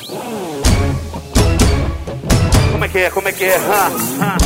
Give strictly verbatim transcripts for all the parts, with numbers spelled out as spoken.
Como é que é? Como é que é? Ha, ha.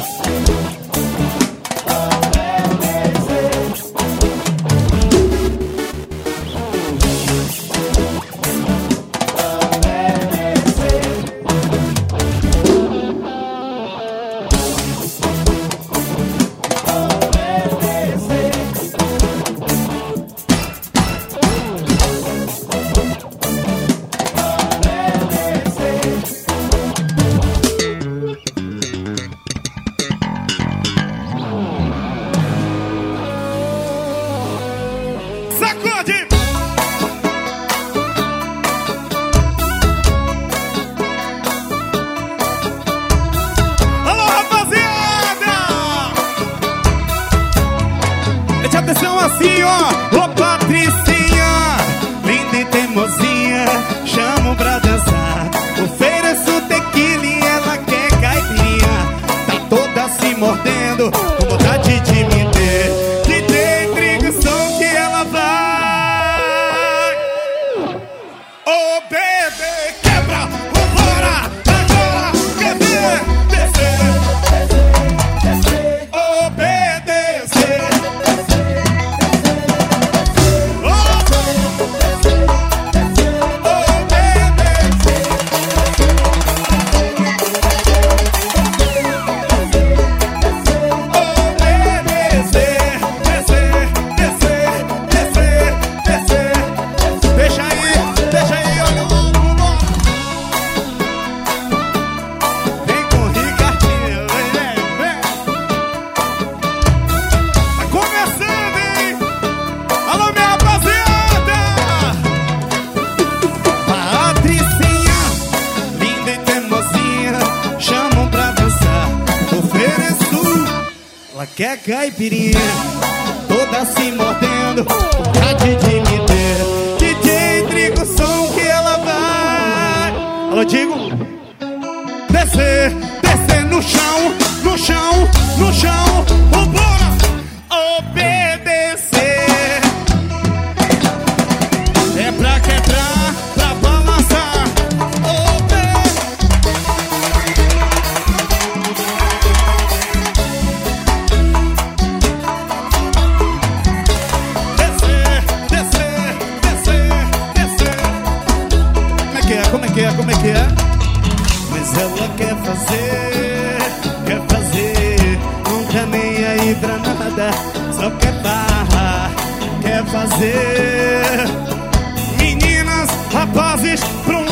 Atenção assim, ó, ô Patricinha, linda e teimosinha, chamo pra dançar. Ofereço tequila e ela quer caipirinha. Tá toda se mordendo, com vontade de me ter. Que tem trigo, som que ela vai. Ô bebê, quebra, vambora, agora, quer ver, descer. Ela quer caipirinha, toda se mordendo, vontade de me ter. D J Trigo, som que ela vai. Alô, digo, descer, descer no chão, no chão, no chão. Vambora, obedecer. É pra quebrar, pra balançar. Como é que é, como é que é? Mas ela quer fazer, quer fazer, não tá nem aí pra nada, só quer barra, quer fazer. Meninas, rapazes, pronto.